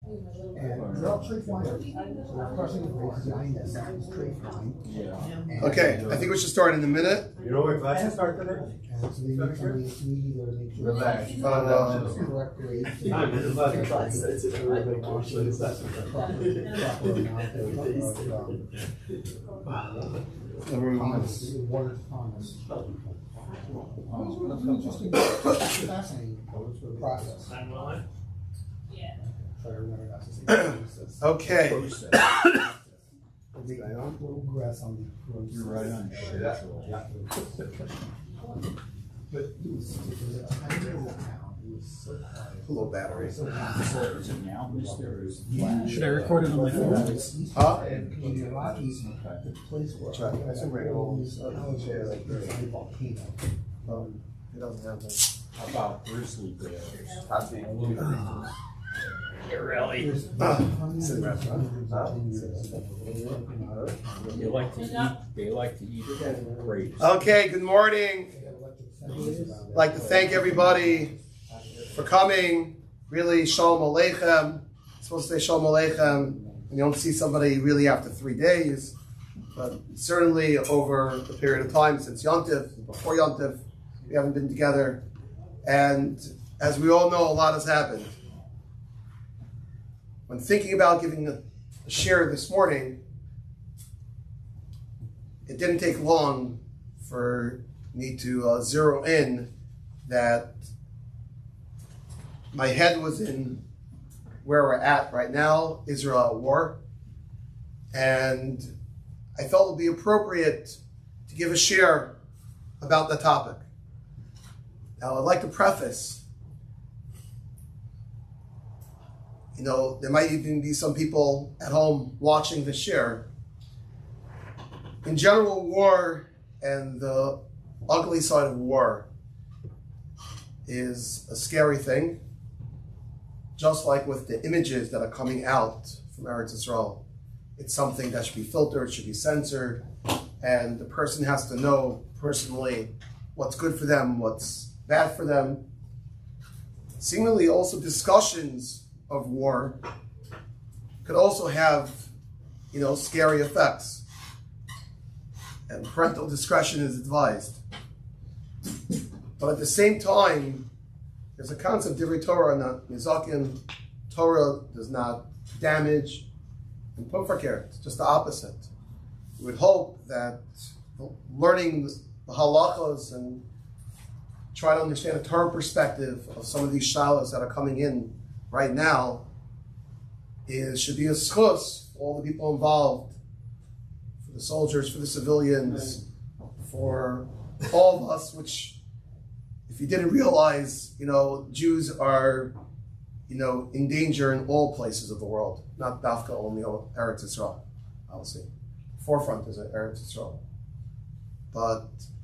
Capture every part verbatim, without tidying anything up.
And they're all straight lines. So they're crossing the bridge behind us, it's straight line. Yeah. Okay, I think we should start in a minute. You know what classes start today? And so they need somebody to either make sure Relax. that Uh, it's correct grade. I'm in the fucking class. Proper amount of, um, Thomas, water Thomas. It's interesting, fascinating process. Yeah. Try to remember not to say process. Okay. They got little grass on the road. You're right on. Yeah. But it was, it was a tiny little town. It was so quiet. Low battery. So Is it now, mister, or is it? Should I record it on my phone? Huh? And you're lucky, the place where Try. I think we're gonna- was, uh, how was it, like, it's a volcano. Um, it doesn't have that. How about grizzly bears? Really? There's Ah, hundreds and hundreds of years. They like to eat, they like to eat grapes. Okay, good morning. I'd like to thank everybody for coming. Really, Shalom Aleichem. It's supposed to say Shalom Aleichem. And you don't see somebody really after three days. But certainly over a period of time since Yontif, before Yontif, we haven't been together. And as we all know, a lot has happened. When thinking about giving a, a share this morning, it didn't take long for me to uh, zero in that my head was in where we're at right now, Israel at war, and I felt it would be appropriate to give a share about the topic. Now, I'd like to preface, you know, there might even be some people at home watching the share. In general, war and the ugly side of war is a scary thing, just like with the images that are coming out from Eretz Yisrael. It's something that should be filtered, should be censored, and the person has to know personally what's good for them, what's bad for them. Seemingly also discussions of war could also have, you know, scary effects. And parental discretion is advised. But at the same time, there's a concept, Divrei Torah, not Nizakin. Torah does not damage and Pufakir. It's just the opposite. We would hope that learning the halachos and try to understand a Torah perspective of some of these shalos that are coming in right now is should be a schus for all the people involved, for the soldiers, for the civilians, for all of us, which, if you didn't realize, you know, Jews are, you know, in danger in all places of the world, not Dafka, only Eretz Yisrael, obviously. Forefront is Eretz Yisrael. But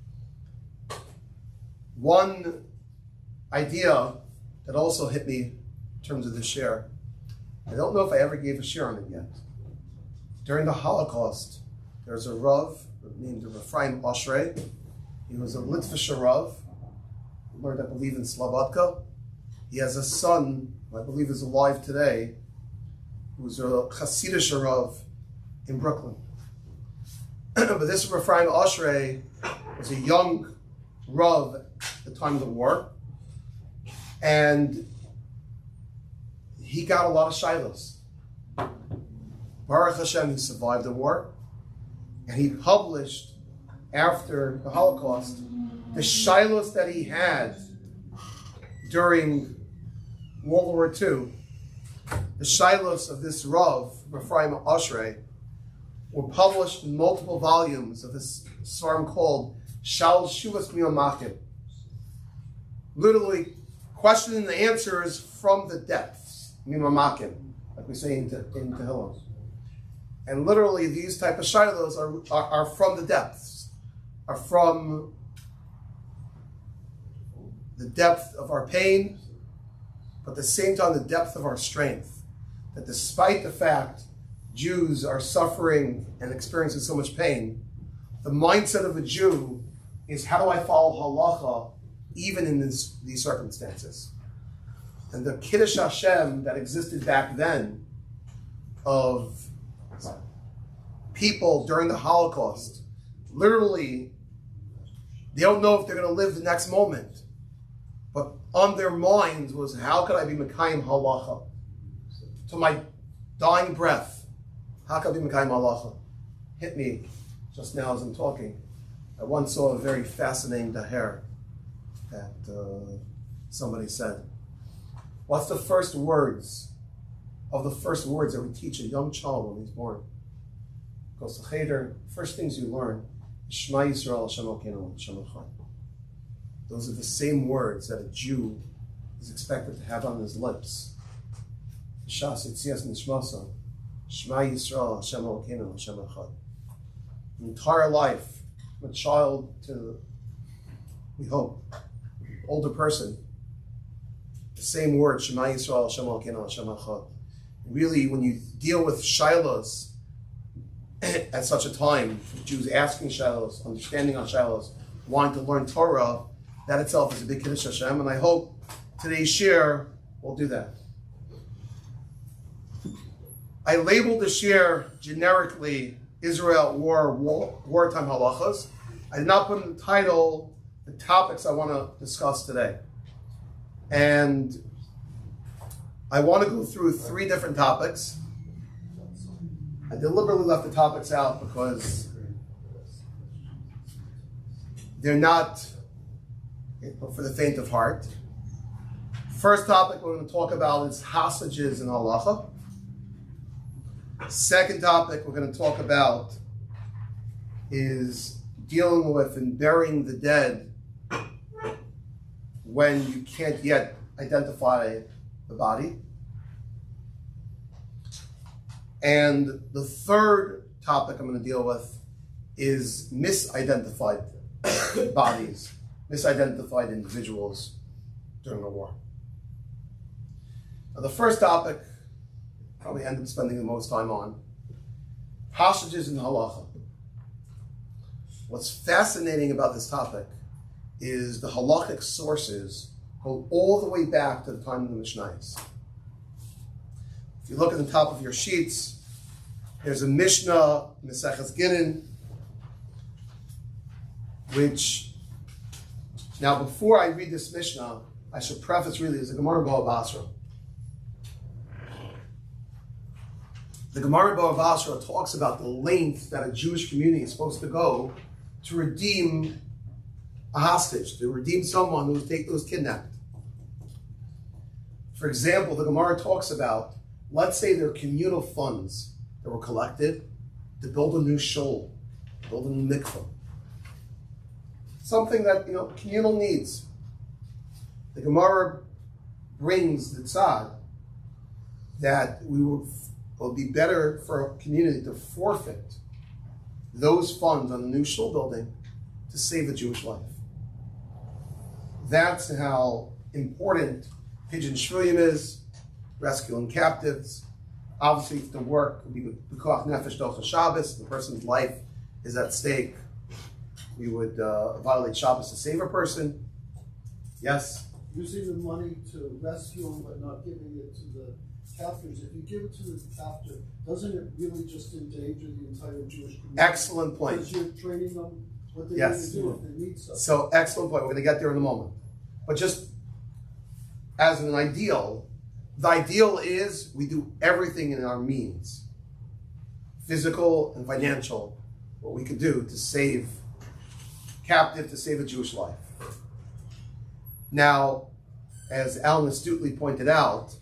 one idea that also hit me in terms of this share, I don't know if I ever gave a share on it yet. During the Holocaust, there's a Rav named Ephraim Oshrei. He was a Litvisher Rav. He learned, I believe, in Slobodka. He has a son, who I believe is alive today, who's a Hasidish Rav in Brooklyn. But this Ephraim Oshrei was a young Rav at the time of the war, and he got a lot of shilos. Baruch Hashem, he survived the war, and he published, after the Holocaust, the shilos that he had during World War Two. The shilos of this Rav, Ephraim Oshrei, were published in multiple volumes of this svarim called Shal Shuvas Miyamakim. Literally questioning the answers from the depths, Miyamakim, like we say in, in Tehillim. And literally these type of shilos are, are, are from the depths, are from the depth of our pain, but at the same time the depth of our strength. That despite the fact Jews are suffering and experiencing so much pain, the mindset of a Jew is, how do I follow halacha even in this, these circumstances? And the Kiddush Hashem that existed back then of people during the Holocaust, literally, they don't know if they're going to live the next moment. But on their minds was, how could I be Mekayim Halacha? To my dying breath, how could I be Mekayim Halacha? Hit me just now as I'm talking. I once saw a very fascinating daher that uh, somebody said. What's the first words of the first words that we teach a young child when he's born? Goes to Cheder, first things you learn, Shema Yisrael Hashem Elokeinu Hashem Echad. Those are the same words that a Jew is expected to have on his lips. Shas Yitzias Nishmasa, Shema Yisrael Hashem Elokeinu Hashem Echad. An entire life, from a child to, we hope, older person, the same word, Shema Yisrael Hashem Elokeinu Hashem Echad. Really, when you deal with shilos at such a time, Jews asking shilos, understanding on shilos, wanting to learn Torah, that itself is a big Kiddush Hashem, and I hope today's shir will do that. I labeled the shir generically Israel War, war Wartime Halachas. I did not put in the title the topics I want to discuss today. And I want to go through three different topics. I deliberately left the topics out because they're not for the faint of heart. First topic we're going to talk about is hostages in halacha. Second topic we're going to talk about is dealing with and burying the dead when you can't yet identify the body. And the third topic I'm going to deal with is misidentified bodies, misidentified individuals during the war. Now, the first topic, probably end up spending the most time on, hostages in halacha. What's fascinating about this topic is the halachic sources go all the way back to the time of the Mishnayos. If you look at the top of your sheets, there's a Mishnah, Maseches Gittin, which, now before I read this Mishnah, I should preface really as a Gemara Bava Basra. The Gemara Bava Basra talks about the length that a Jewish community is supposed to go to redeem a hostage, to redeem someone who was, take, who was kidnapped. For example, the Gemara talks about, let's say there are communal funds that were collected to build a new shul, build a new mikveh. Something that, you know, communal needs. The Gemara brings the tzad that we would, it would be better for a community to forfeit those funds on the new shul building to save a Jewish life. That's how important Pidyon Shvuyim is, rescuing captives. Obviously, if the work would be B'koach Nefesh Docha Shabbos, the person's life is at stake, we would uh, violate Shabbos to save a person. Yes? Using the money to rescue them but not giving it to the captors. If you give it to the captor, doesn't it really just endanger the entire Jewish community? Excellent point. Because you're training them what they Yes. need to do if they need something. So, excellent point. We're going to get there in a moment. But just as an ideal, the ideal is we do everything in our means, physical and financial, what we could do to save captive, to save a Jewish life. Now, as Alan astutely pointed out,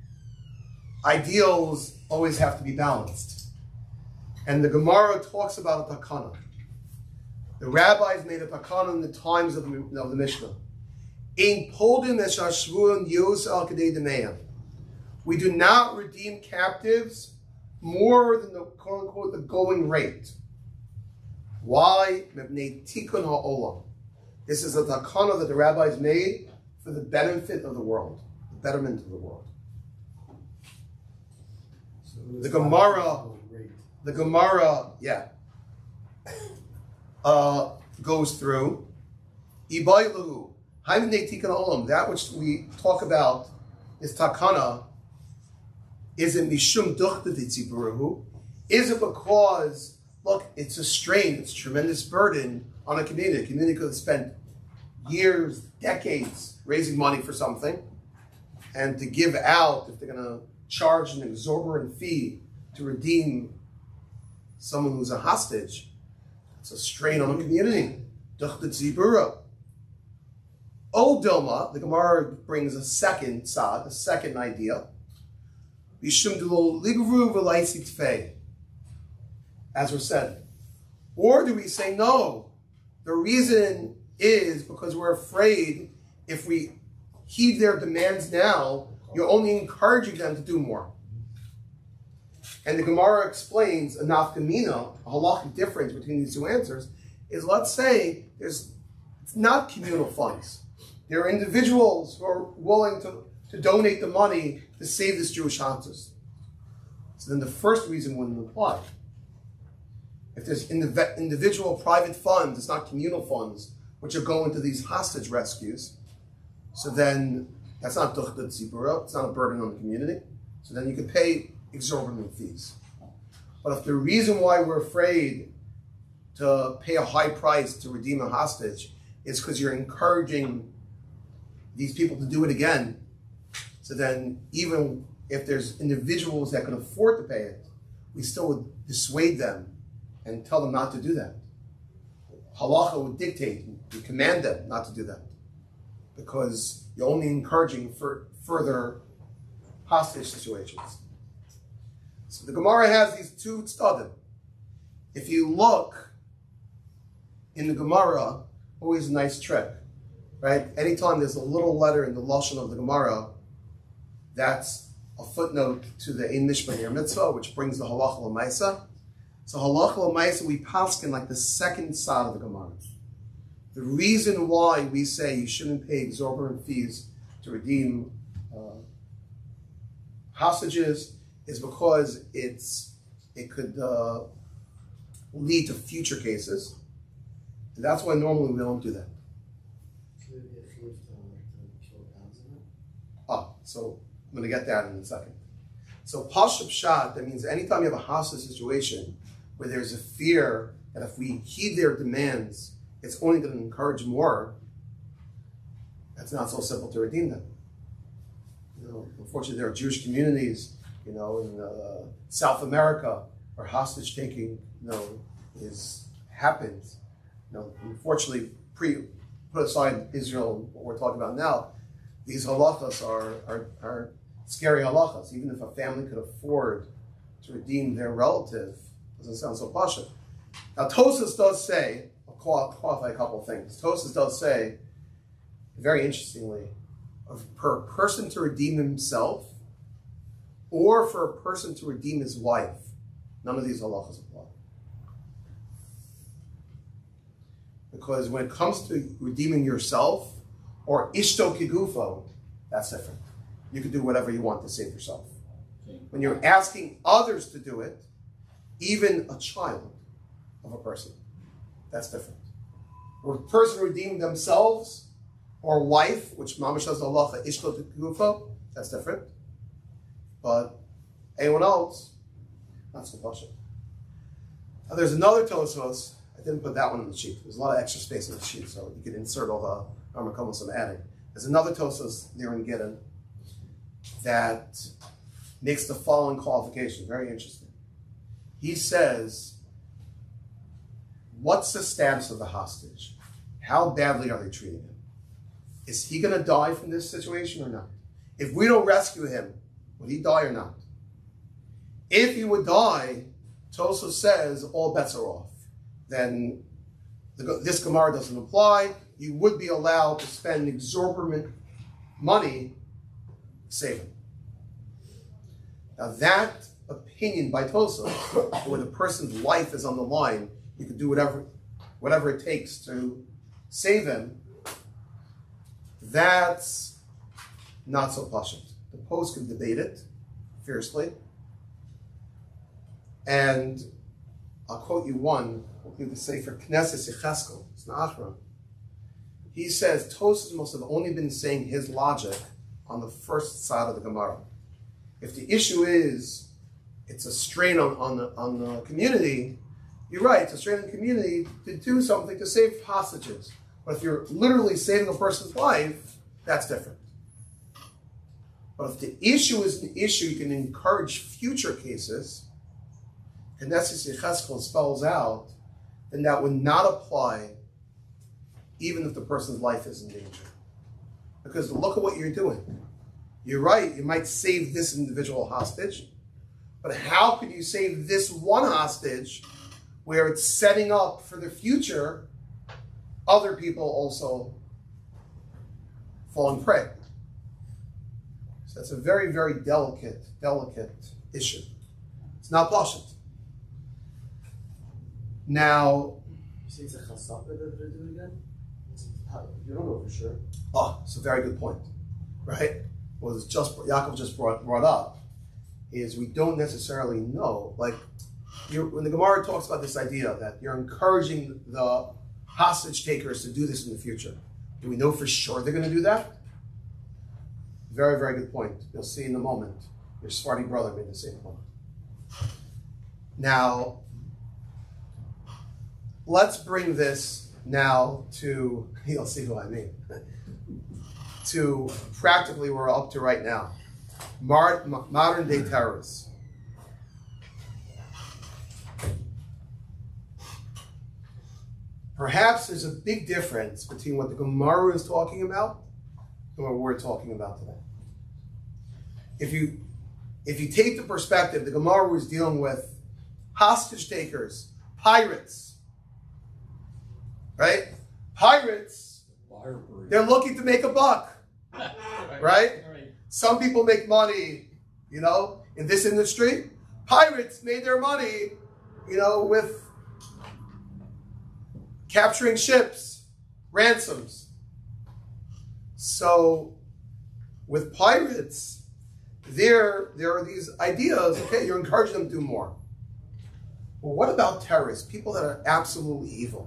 ideals always have to be balanced. And the Gemara talks about a takana. The rabbis made a takana in the times of the, of the Mishnah. Ein podim es hashvuim yos al kedei demeim. We do not redeem captives more than the quote unquote the going rate. Why? Mebnei tikkun ha'olam. This is a takana that the rabbis made for the benefit of the world, the betterment of the world. So The Gemara, the Gemara, yeah, uh, goes through Ibailahu, Haimnei tikkun ha'olam, that which we talk about this takana, is it mishum duchta tziburahu? Is it because, look, it's a strain, it's a tremendous burden on a community. A community could have spent years, decades raising money for something, and to give out, if they're going to charge an exorbitant fee to redeem someone who's a hostage, it's a strain on the community. Duchta tzibura. O Dilma, the Gemara brings a second side, a second idea. As we're said. Or do we say no? The reason is because we're afraid if we heed their demands now, you're only encouraging them to do more. And the Gemara explains a nafkamina, a halachic difference between these two answers, is let's say there's it's not communal funds. There are individuals who are willing to, to donate the money to save this Jewish hostage. So then the first reason wouldn't apply. If there's indiv- individual private funds, it's not communal funds, which are going to these hostage rescues, so then that's not duchta tzibura, it's not a burden on the community. So then you can pay exorbitant fees. But if the reason why we're afraid to pay a high price to redeem a hostage is because you're encouraging these people to do it again, so then even if there's individuals that can afford to pay it, we still would dissuade them and tell them not to do that. Halacha would dictate, we command them not to do that, because you're only encouraging for further hostage situations. So the Gemara has these two tzadim. If you look in the Gemara, always a nice trick, right? Anytime there's a little letter in the lashon of the Gemara, that's a footnote to the Ein Mishpat Ner Mitzvah, which brings the halacha l'maisa. So halacha l'maisa, we paskin like the second side of the Gemara. The reason why we say you shouldn't pay exorbitant fees to redeem uh, hostages is because it's it could uh, lead to future cases. And that's why normally we don't do that. Ah, so I'm going to get that in a second. So Pashup Shad, that means anytime you have a hostage situation where there's a fear that if we heed their demands, it's only going to encourage more, that's not so simple to redeem them. You know, unfortunately, there are Jewish communities, you know, in uh, South America where hostage taking, you know, is happens. You know, unfortunately, pre put aside Israel, what we're talking about now, these halachas are, are, are scary halachas. Even if a family could afford to redeem their relative, doesn't sound so pasha. Now, Tosas does say, I'll qualify a couple of things. Tosas does say, very interestingly, per person to redeem himself or for a person to redeem his wife, none of these halachas apply. Because when it comes to redeeming yourself or ishto kigufo, that's different. You can do whatever you want to save yourself. When you're asking others to do it, even a child of a person, that's different. Or a person redeeming themselves or wife, which mamash has the halacha ishto kigufo, that's different. But anyone else, not so much. Now there's another Tosfos. I didn't put that one on the sheet. There's a lot of extra space on the sheet, so you can insert all the Ramakomos I'm adding. There's another Tosfos there in Gittin that makes the following qualification. Very interesting. He says, what's the status of the hostage? How badly are they treating him? Is he going to die from this situation or not? If we don't rescue him, would he die or not? If he would die, Tosfos says all bets are off. Then the, this Gemara doesn't apply. You would be allowed to spend exorbitant money to save him. Now that opinion by Tosfos, where the person's life is on the line, you could do whatever, whatever it takes to save him, that's not so pashut. The post could debate it fiercely. And I'll quote you one, we'll do the Sefer Knesset Yecheskel, it's Nachron. He says, Tosfos must have only been saying his logic on the first side of the Gemara. If the issue is it's a strain on, on, the, on the community, you're right, it's a strain on the community to do something to save hostages. But if you're literally saving a person's life, that's different. But if the issue is an issue, you can encourage future cases, and that's what Yechezkel spells out, then that would not apply even if the person's life is in danger. Because look at what you're doing. You're right, you might save this individual hostage, but how could you save this one hostage where it's setting up for the future other people also falling prey? So that's a very, very delicate, delicate issue. It's not pashut. Now, You say it's a chasapa that they're doing again? It's, how, you don't know for sure. oh, it's a very good point, right? What was just Yaakov just brought brought up is we don't necessarily know. Like you're, when the Gemara talks about this idea that you're encouraging the hostage takers to do this in the future, do we know for sure they're going to do that? Very, very good point. You'll see in a moment. Your Sephardi brother made the same point. Now, let's bring this now to, you'll see who I mean, to practically where we're up to right now. Modern day terrorists. Perhaps there's a big difference between what the Gemara is talking about and what we're talking about today. If you if you take the perspective, the Gemara was dealing with hostage takers, pirates, right? Pirates, they're looking to make a buck, right? Some people make money, you know, in this industry. Pirates made their money, you know, with capturing ships, ransoms. So with pirates, there, there are these ideas, okay, you're encouraging them to do more. Well, what about terrorists, people that are absolutely evil?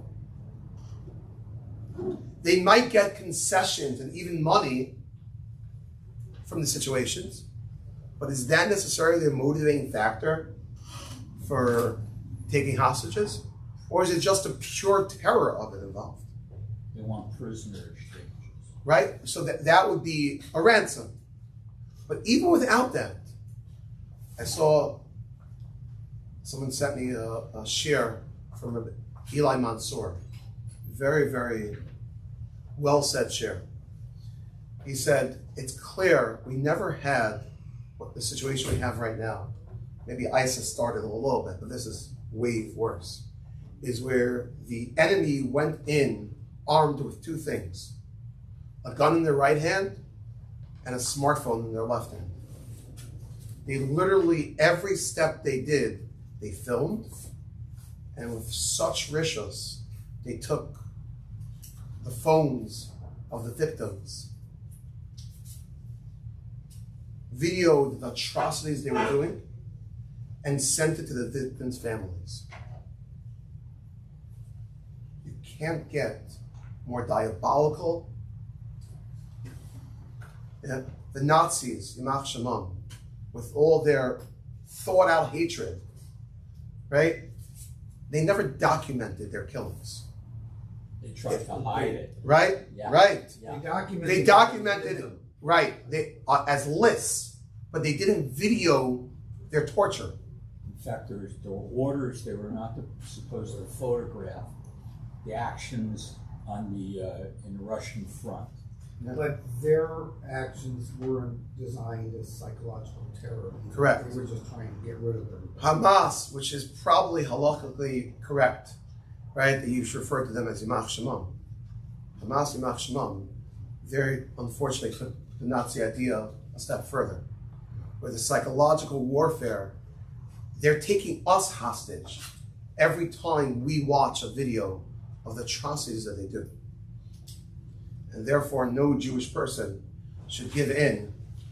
They might get concessions and even money from the situations, but is that necessarily a motivating factor for taking hostages? Or is it just a pure terror of it involved? They want prisoner exchanges. Right? So that, that would be a ransom. But even without that, I saw someone sent me a, a share from Eli Mansour. Very, very well said share. He said, it's clear we never had what the situation we have right now. Maybe ISIS started a little bit, but this is way worse. Is where the enemy went in armed with two things. A gun in their right hand and a smartphone in their left hand. They literally, every step they did, they filmed, and with such rishos, they took the phones of the victims, videoed the atrocities they were doing, and sent it to the victims' families. You can't get more diabolical. Yeah, the Nazis, Yimach Shemam, with all their thought-out hatred, right? They never documented their killings. They tried to hide it. Right? Yeah. Right. Yeah. They documented. They documented it, right, they, uh, as lists, but they didn't video their torture. In fact, there, was, there were orders they were not to, supposed to photograph the actions on the uh, in the Russian front. But their actions weren't designed as psychological terror. Correct. They were just trying to get rid of them. Hamas, which is probably halakhically correct, right, that you should refer to them as Yimach Shemam. Hamas, Yimach Shemam, very unfortunately took the Nazi idea a step further, where the psychological warfare, they're taking us hostage every time we watch a video of the atrocities that they do. And therefore, no Jewish person should give in.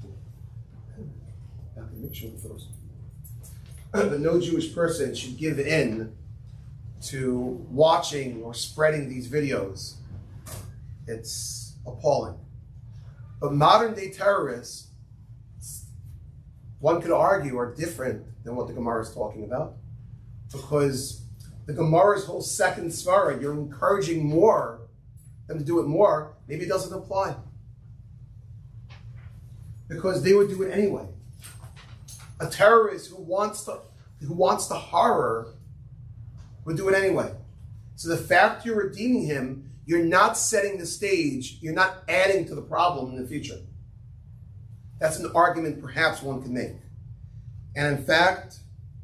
Make sure the photos. But no Jewish person should give in to watching or spreading these videos. It's appalling. But modern day terrorists, one could argue, are different than what the Gemara is talking about, because the Gemara's whole second svara, you're encouraging more them to do it more, maybe it doesn't apply. Because they would do it anyway. A terrorist who wants to who wants the horror would do it anyway. So the fact you're redeeming him, you're not setting the stage, you're not adding to the problem in the future. That's an argument perhaps one can make. And in fact,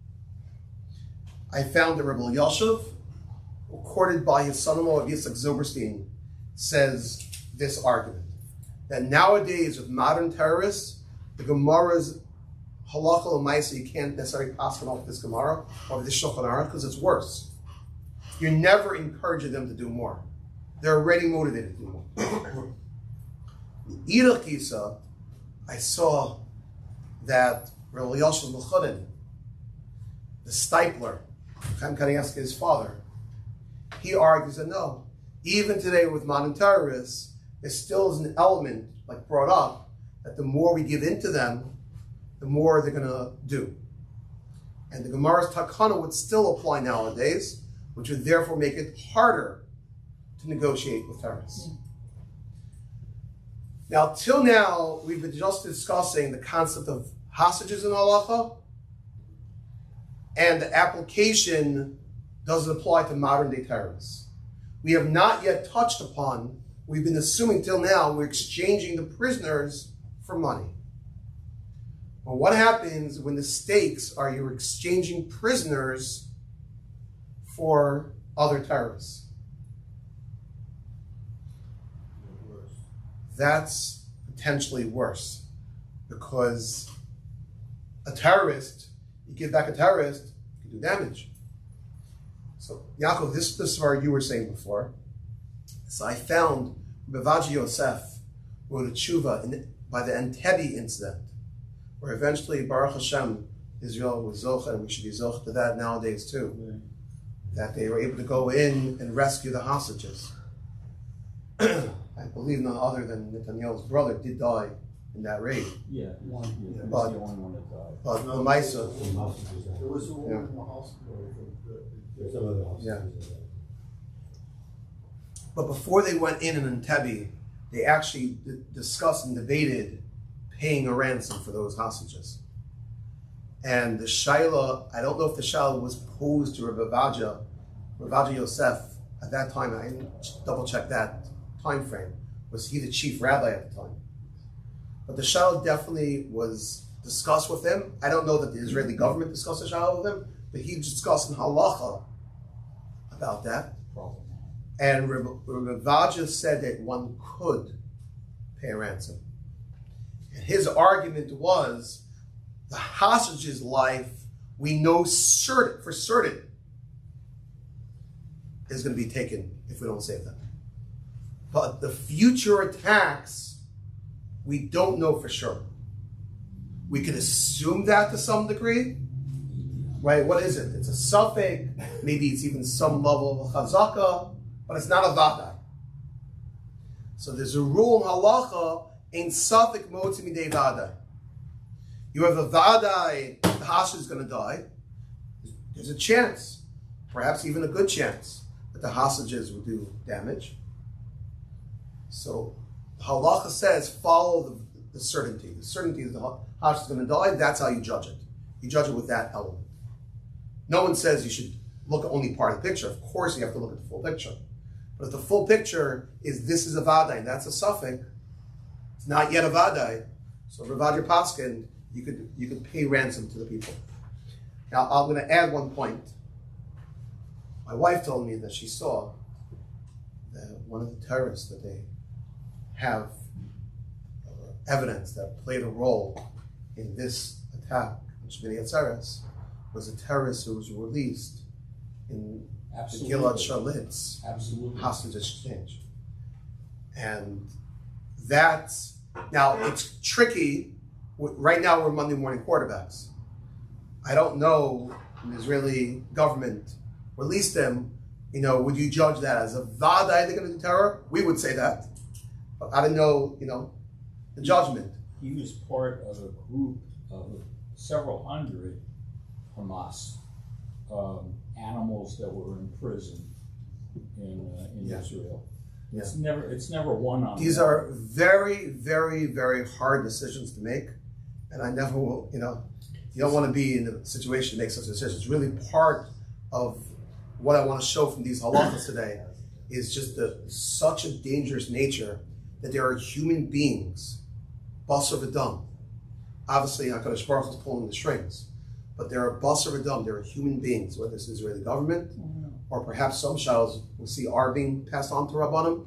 I found that Rebbe Yashiv, quoted by his son-in-law Yitzhak Zilberstein, says this argument, that nowadays with modern terrorists, the Gemara's halacha l'maisa, you can't necessarily pass off this Gemara or this Shulchan Aruch because it's worse. You're never encouraging them to do more. They're already motivated to do more. Irach Isa, I saw that Rebbe Yashiv L'Chudin, the Stipler, Chaim Kanievsky's father, he argues that no, even today with modern terrorists, there still is an element, like brought up, that the more we give into them, the more they're going to do. And the Gemara's Takana would still apply nowadays, which would therefore make it harder to negotiate with terrorists. Mm. Now, till now, we've been just discussing the concept of hostages in halacha, and the application doesn't apply to modern day terrorists. We have not yet touched upon, we've been assuming till now, we're exchanging the prisoners for money. Well, what happens when the stakes are you're exchanging prisoners for other terrorists? That's potentially worse, because a terrorist, you give back a terrorist, you can do damage. So, Yaakov, this is what you were saying before. So I found Bevaji Yosef wrote a tshuva in, by the Entebbe incident, where eventually, Baruch Hashem, Israel was zoch, and we should be zoch to that nowadays too, yeah. That they were able to go in and rescue the hostages. I believe none other than Netanyahu's brother did die in that raid. Yeah, one. Yeah, but, the only one that died. But the Maisa, there was a woman yeah. in the hospital. There's some other hospitals. Yeah. But before they went in in Entebbe, they actually d- discussed and debated paying a ransom for those hostages. And the Shaila, I don't know if the Shaila was posed to Rebbe Vaja, Rebbe Vaja Yosef at that time. I didn't double check that time frame. Was he the chief rabbi at the time? But the Shaila definitely was discussed with him. I don't know that the Israeli government discussed the Shaila with him, but he discussed in halacha about that. Problem. And Rebbe Vaja said that one could pay a ransom. And his argument was, the hostage's life, we know certain, for certain, is going to be taken if we don't save them. But the future attacks, we don't know for sure. We can assume that to some degree, right? What is it? It's a suffix, maybe it's even some level of a chazaka, but it's not a vadai. So there's a rule in halacha, ein suffix motzi midei vadai. You have a vadai, the hostage is going to die. There's a chance, perhaps even a good chance, that the hostages will do damage. So the halacha says follow the, the certainty. The certainty that the hostage is going to die, that's how you judge it. You judge it with that element. No one says you should look at only part of the picture. Of course you have to look at the full picture. But if the full picture is this is a vadai, and that's a suffix, it's not yet a vadai, so Ravaja Paskin, you could you could pay ransom to the people. Now I'm going to add one point. My wife told me that she saw that one of the terrorists that they have uh, evidence that played a role in this attack on Shmini Atzeres was a terrorist who was released in Absolutely. the Gilad Shalit Absolutely. hostage exchange. And that's, now it's tricky. Right now we're Monday morning quarterbacks. I don't know, the Israeli government released them, you know, would you judge that as a vadai they're going to do terror? We would say that. But I don't know, you know, the judgment. He was part of a group of several hundred Hamas um, animals that were in prison in uh, in Yeah. Israel. Yeah. It's never it's never one on These one. are very, very, very hard decisions to make, and I never will. You know, you don't want to be in a situation to make such decisions. It's really part of what I want to show from these halachas today is just the such a dangerous nature that there are human beings, basar v'dam. Obviously, HaKadosh Baruch Hu is pulling the strings, but there are basar v'dam. There are human beings, whether it's the Israeli government or perhaps some shadows we see are being passed on to Rabbanim.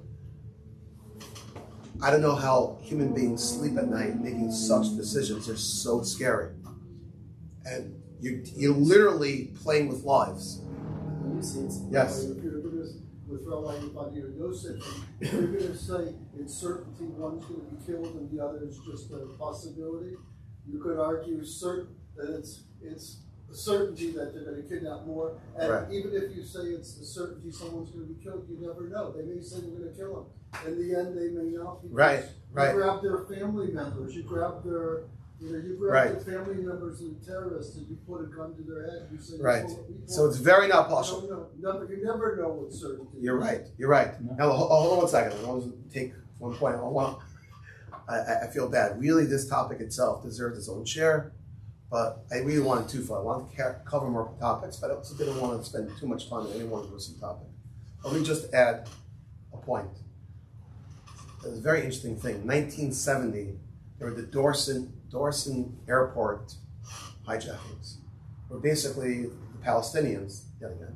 I don't know how human beings sleep at night making such decisions. They're so scary. And you, you're literally playing with lives. Yes. If you're going to, with Rabbi Ovadia Yosef, if you're going to say it's certainty one's going to be killed and the other is just a possibility, you could argue certain that it's it's a certainty that they're going to kidnap more. And Right. even if you say it's a certainty someone's going to be killed, you never know. They may say they're going to kill them. In the end, they may not. Because Right, right. You grab their family members. You grab their, you know, you grab Right. the family members of the terrorists and you put a gun to their head. You say, Right. "Well, we So it's very not you partial. don't know. Never, you never know with certainty. You're right. You're right. No. Now, ho- hold on one second. I want to take one point. I want. I, I- I feel bad. Really, this topic itself deserves its own share, but I really wanted to. For I wanted to ca- cover more topics, but I also didn't want to spend too much time on any one gruesome topic. Let me just add a point. It's a very interesting thing. nineteen seventy, there were the Dorson Dorson Airport hijackings, where basically the Palestinians, yet again,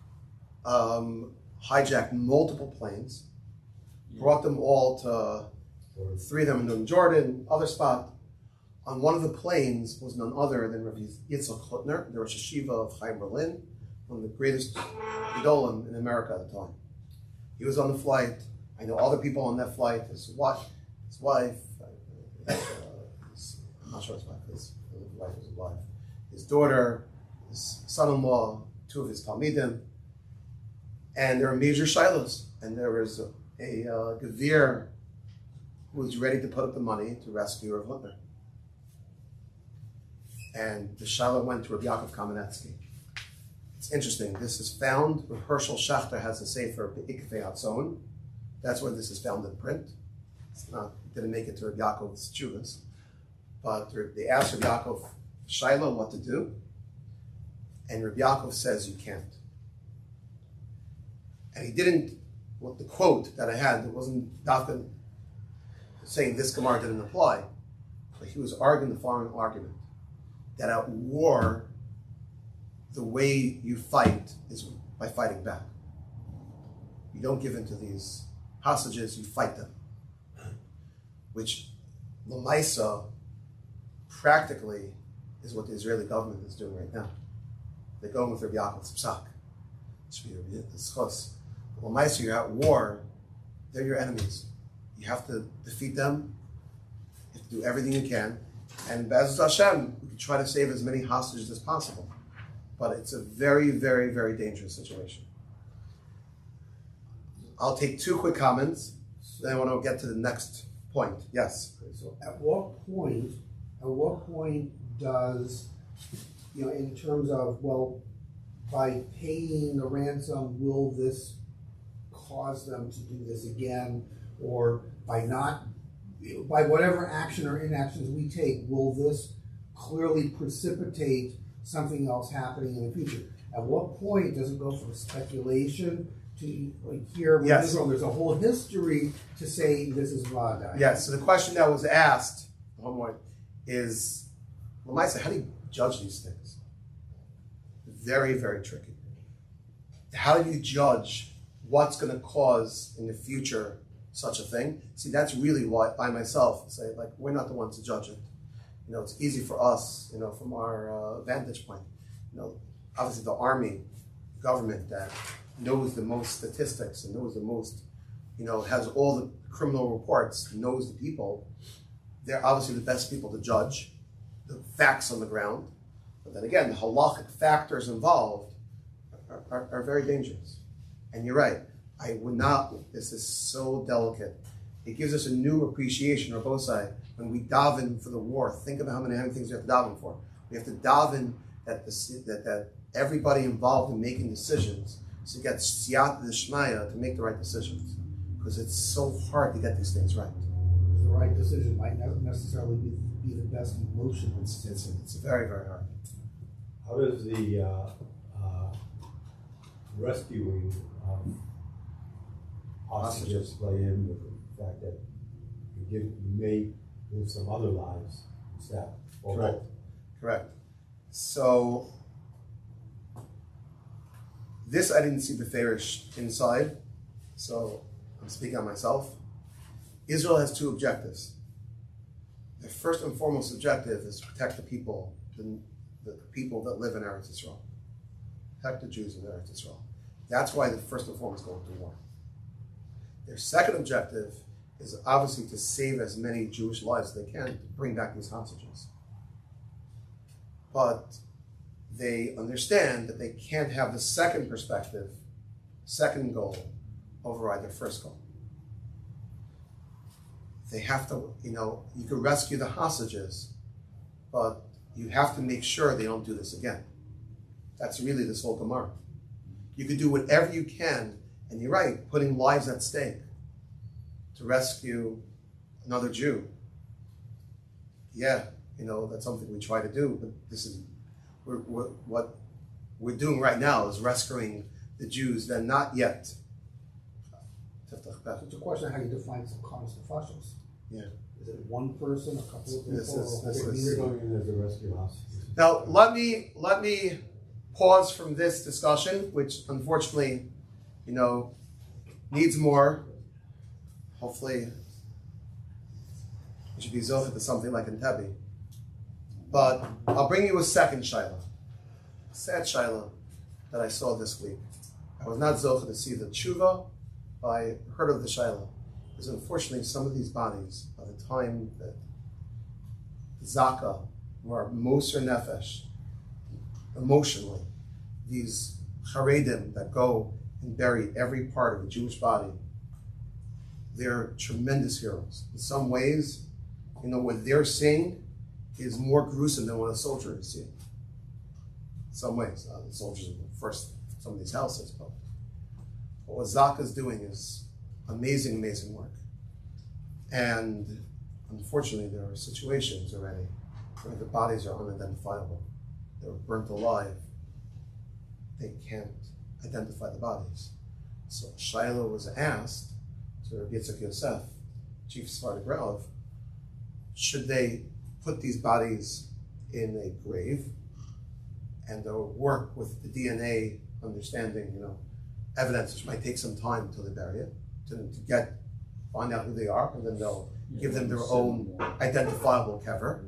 um, hijacked multiple planes, brought them all to three of them in Jordan, other spot. On one of the planes was none other than Rabbi Yitzhak Hutner, the Rosh Hashiva of Chaim Berlin, one of the greatest Gedolim in America at the time. He was on the flight. I know other people on that flight. His wife, his wife, uh, his, I'm not sure his wife. His, his wife was alive. His daughter, his son-in-law, two of his talmidim, and there were major shilohs. And there was a, a uh, gevir who was ready to put up the money to rescue Rav Hutner. And the shiloh went to Rabbi Yaakov Kamenetsky. It's interesting. This is found. Herschel Schachter has a sefer Be'ikvei Hatzon. That's where this is found in print. It's not didn't make it to Rabbi Yaakov's Chuvas, but they asked Rabbi Yaakov Shiloh what to do, and Rabbi Yaakov says you can't. And he didn't. What the quote that I had, it wasn't Dafka saying this Gemara didn't apply, but he was arguing the following argument: that at war, the way you fight is by fighting back. You don't give in to these hostages, you fight them. Which, Lamaisa, practically, is what the Israeli government is doing right now. They're going with Rabbi Yaakov's psak. Lamaisa, you're at war, they're your enemies. You have to defeat them, you have to do everything you can, and Be'ezus Hashem, we can try to save as many hostages as possible. But it's a very, very, very dangerous situation. I'll take two quick comments, then I want to get to the next point. Yes? Okay, so at what point, at what point does, you know, in terms of, well, by paying the ransom, will this cause them to do this again? Or by not, by whatever action or inactions we take, will this clearly precipitate something else happening in the future? At what point does it go from speculation to, like here with Yes. Israel, there's a whole history to say this is Vada? Yes, so the question that was asked, homework, is, Lamaisa, how do you judge these things? Very, very tricky. How do you judge what's going to cause in the future such a thing? See, that's really why I myself say, like, we're not the ones to judge it. You know, it's easy for us, you know, from our uh, vantage point. You know, obviously the army, government that knows the most statistics and knows the most, you know, has all the criminal reports, knows the people. They're obviously the best people to judge the facts on the ground. But then again, the halachic factors involved are, are, are very dangerous. And you're right. I would not, this is so delicate. it gives us a new appreciation, or both sides. When we daven for the war, think about how many, how many things we have to daven for. We have to daven that, the, that, that everybody involved in making decisions to get siyata d'shmaya to make the right decisions. Because it's so hard to get these things right. The right decision might not necessarily be, be the best emotional. It's, it's, it's very, very hard. How does the uh, uh, rescuing of hostages play in with the fact that you, give, you may live some other lives instead? Or Correct. both? Correct. So, this I didn't see Beferish inside, so I'm speaking on myself. Israel has two objectives. The first and foremost objective is to protect the people, the, the people that live in Eretz Yisrael. Protect the Jews in Eretz Yisrael. That's why the first and foremost going to war. Their second objective is obviously to save as many Jewish lives as they can to bring back these hostages. But they understand that they can't have the second perspective, second goal, override their first goal. They have to, you know, you can rescue the hostages, but you have to make sure they don't do this again. That's really this whole Gemara. You can do whatever you can, and you're right, putting lives at stake to rescue another Jew. Yeah, you know, that's something we try to do, but this is, we're, we're, what we're doing right now is rescuing the Jews that not yet. It's a question of how you define some common nefashos. Yeah. Is it one person, a couple of people? This is- or a this whole is- You're community? going in as a rescue hostage. Now, let me let me pause from this discussion, which unfortunately, you know, needs more. Hopefully, it should be zocheh to something like Entebbe. But I'll bring you a second shaila, a sad shaila that I saw this week. I was not zocheh to see the tshuva, but I heard of the shaila. Because unfortunately, some of these bodies, by the time that Zaka, or Moser Nefesh, emotionally, these Haredim that go and bury every part of a Jewish body, they're tremendous heroes. In some ways, you know, what they're seeing is more gruesome than what a soldier is seeing. In some ways, uh, the soldiers are first some of these houses, but what Zaka is doing is amazing, amazing work. And unfortunately, there are situations already where the bodies are unidentifiable. They were burnt alive. They can't identify the bodies. So Shiloh was asked to Rabbi Yitzchak Yosef, chief Sephardic Rav, should they put these bodies in a grave and they'll work with the D N A understanding, you know, evidence, which might take some time until they bury it, to, to get, find out who they are, and then they'll give them their own identifiable kever.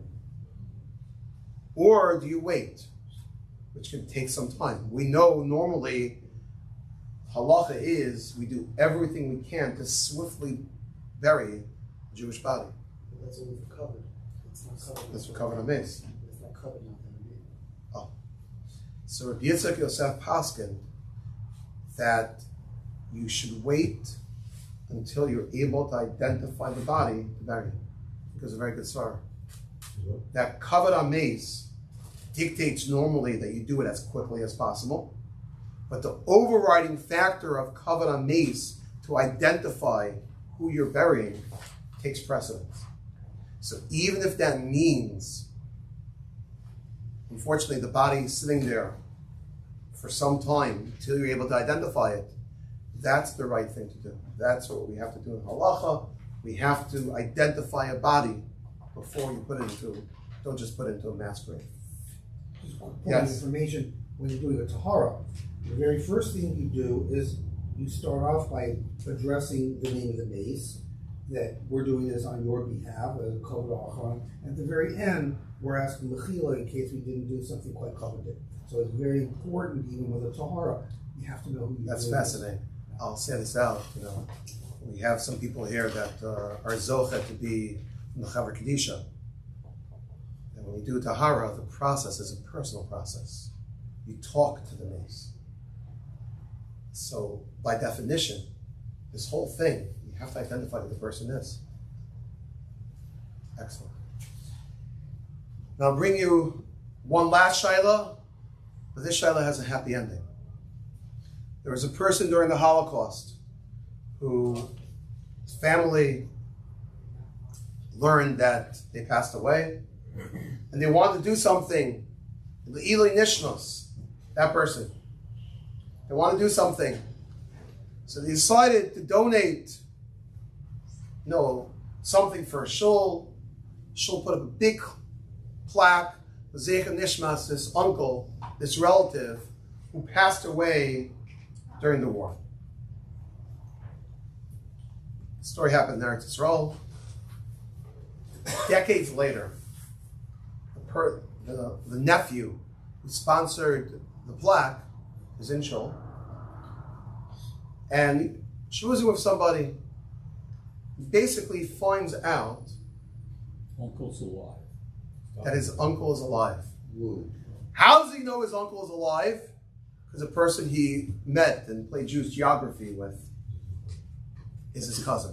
Or do you wait, which can take some time? We know normally halacha is we do everything we can to swiftly bury a Jewish body. But that's only for covered. It's not covered. That's for covered on mace. It's not covered on the Oh. So Rabbi Yitzchak Yosef Paskin that you should wait until you're able to identify the body to bury it. Because of a very good story. That covered on mace dictates normally that you do it as quickly as possible. But the overriding factor of covered on mace to identify who you're burying takes precedence. So even if that means, unfortunately, the body is sitting there for some time until you're able to identify it, that's the right thing to do. That's what we have to do in halacha. We have to identify a body before you put it into, don't just put it into a mass grave. Just a quick point Yes. of information, when you're doing a tahara, the very first thing you do is you start off by addressing the name of the mace, that we're doing this on your behalf, as a kavod achron. At the very end, we're asking mechila in case we didn't do something quite coveted. So it's very important, even with a tahara, you have to know who you're That's doing this. fascinating. I'll say this out, you know. We have some people here that uh, are zocha to be from the Chaver Kedisha. And when we do tahara, the process is a personal process. You talk to the mace. So by definition, this whole thing, you have to identify who the person is. Excellent. Now I'll bring you one last Shaila, but this Shaila has a happy ending. There was a person during the Holocaust who his family learned that they passed away, and they wanted to do something. Le'ilui Nishnos, that person. They want to do something. So they decided to donate, you know, something for a shul. Shul put up a big plaque, Zecher Nishmas, this uncle, this relative, who passed away during the war. The story happened in Eretz Yisrael. Decades later, the, per, the, the nephew who sponsored the plaque is in shul, and she was with somebody who basically finds out Uncle's alive. that his uncle is alive. How does he know his uncle is alive? Because the person he met and played Jewish geography with is his cousin.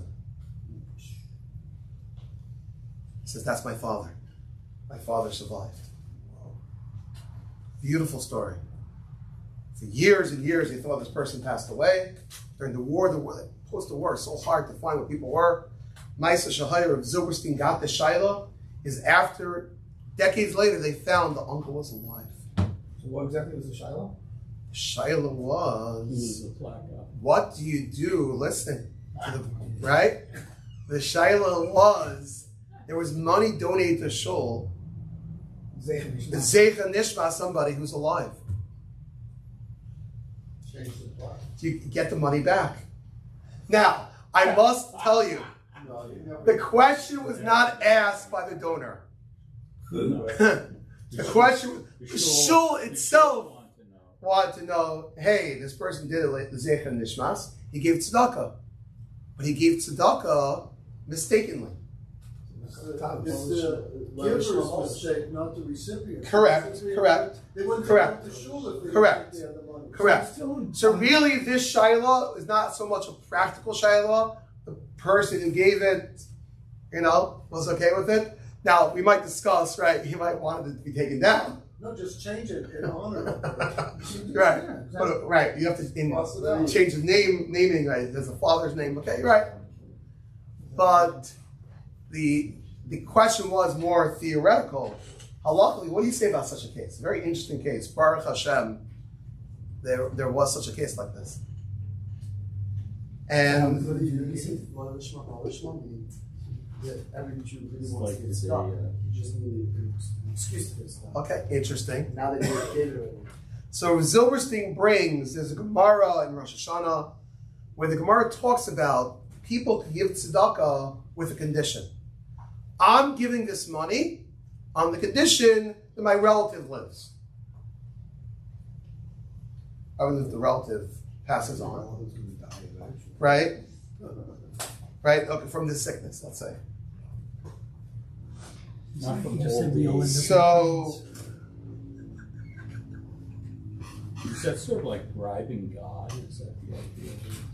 He says, that's my father. My father survived. Beautiful story. For years and years, they thought this person passed away. During the war, the war, post the war, it's so hard to find what people were. Maisa Shahayr of Zilberstein got the Shaila is after, decades later, they found the uncle was alive. So what exactly was the Shiloh? Shaila was, Who's the plaque up? what do you do? Listen, to the, right? The Shaila was, there was money donated to Shul, the Zecher Nishma, somebody who's alive. You get the money back. Now, I must tell you, the question was not asked by the donor. The question, the shul itself wanted to know, hey, this person did it, the Zecher Nishmas, he gave tzedakah. But he gave tzedakah mistakenly. It's the giver's mistake, not the recipient. Correct, correct, They wouldn't correct, have to shul if they correct, they had the money. correct. So really, this Shaila is not so much a practical Shaila. The person who gave it, you know, was okay with it. Now, we might discuss, right, he might want it to be taken down. No, just change it in honor of it. Right, Yeah, exactly. but, right, you have to in, Cross it out. change the name, naming, right, there's a father's name, okay, right. But the the question was more theoretical. Halachically, what do you say about such a case? Very interesting case. Baruch Hashem, there, there was such a case like this. And Every Jew really It's wants like to get it's a, stuck. uh, You just need an excuse to get stuck. okay, interesting. Now that you're a kid, So Zilberstein brings, there's a Gemara in Rosh Hashanah where the Gemara talks about people can give tzedakah with a condition. I'm giving this money on the condition that my relative lives. I mean, if the relative passes on, right? Right? Okay, from this sickness, let's say. Not from Just said old we all age. end up- So, Is that sort of like bribing God? Is that the idea?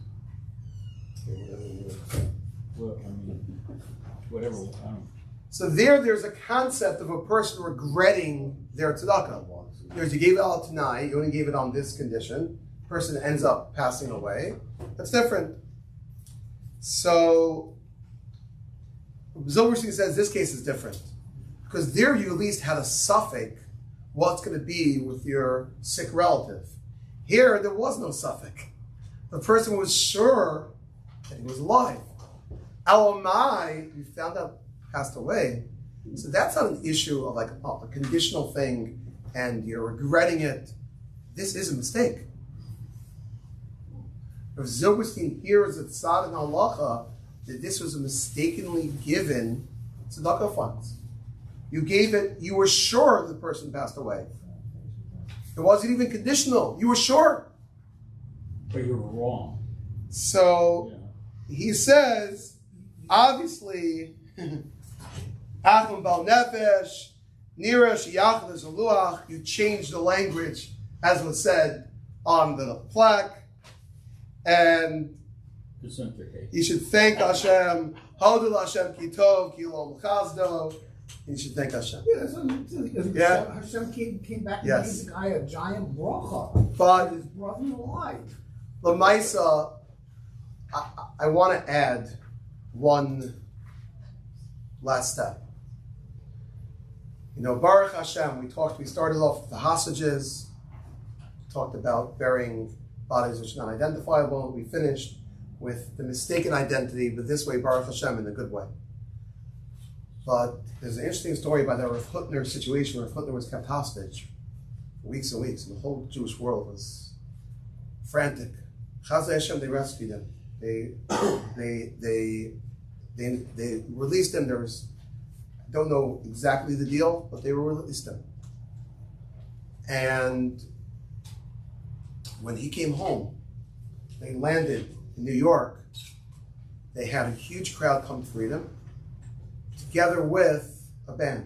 Well, I mean, whatever. I don't. so there, there's a concept of a person regretting their tzedakah. Because you gave it out tonight, you only gave it on this condition. Person ends up passing away. That's different. So, Zilberstein says this case is different. Because there you at least had a suffix what's going to be with your sick relative. Here, there was no suffix. The person was sure that he was alive. Elamai, you found out passed away. So that's not an issue of like a, a conditional thing and you're regretting it. This is a mistake. If Zilberstein hears at Tzad and Halacha that this was a mistakenly given tzedakah funds. You gave it, you were sure the person passed away. It wasn't even conditional. You were sure. But you're wrong. So Yeah. he says, obviously, Achim Bal Nefesh, Nira Sheyachal Zaluach, you changed the language as was said on the plaque. And Gesundheit. You should thank Hashem. Hodul Hashem ki tov, ki lo l'chazdo. You should thank Hashem. Yeah, that's what, Yeah. Hashem came, came back and Yes. gave the guy a giant bracha. But His brother alive. Lamaisa, I, I want to add one last step. You know, Baruch Hashem, we talked, we started off with the hostages, talked about burying bodies which are not identifiable. We finished with the mistaken identity, but this way, Baruch Hashem, in a good way. But there's an interesting story about the Rav Hutner situation where Rav Hutner was kept hostage for weeks and weeks, and the whole Jewish world was frantic. Chazai Hashem, they rescued him. They, they, they, they, they released him. There was, I don't know exactly the deal, but they released him. And when he came home, they landed in New York. They had a huge crowd come to greet him, together with a band.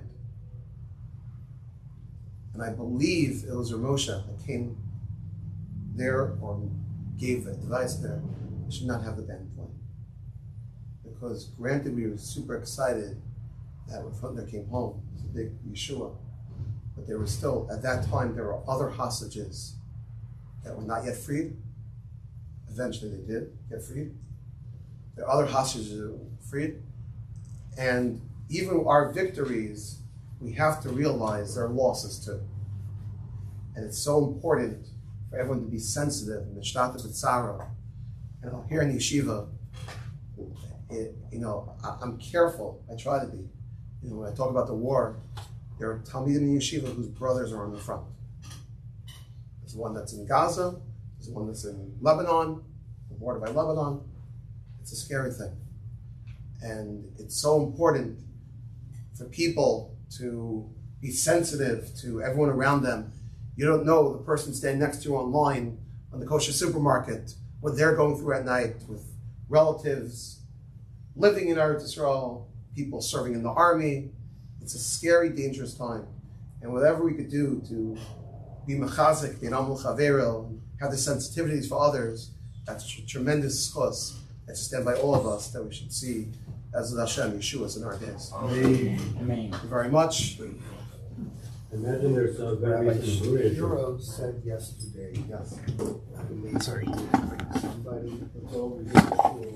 And I believe it was Ramosha that came there or gave advice there. We should not have the band playing. Because granted, we were super excited that Rav Hutner came home. It was a big Yeshua. But there were still, at that time, there were other hostages that were not yet freed. Eventually they did get freed. There are other hostages that were freed. And even our victories, we have to realize there are losses too. And it's so important for everyone to be sensitive in the Shtata B'Tzara. You know, here in yeshiva, it, you know, I, I'm careful. I try to be. You know, when I talk about the war, there are Talmidim in yeshiva whose brothers are on the front. There's one that's in Gaza. There's one that's in Lebanon, bordered by Lebanon. It's a scary thing. And it's so important for people to be sensitive to everyone around them. You don't know the person standing next to you online on the kosher supermarket, what they're going through at night with relatives living in Eretz Yisrael, people serving in the army. It's a scary, dangerous time. And whatever we could do to be mechazik, be amul chavero, have the sensitivities for others, that's a tremendous schus. I just stand by all of us that we should see as the Hashem Yeshua's in our days. Amen. Thank you very much. Imagine there's a very Rabbi recent Buddhism. Shapiro said yesterday, Yes. somebody was over here.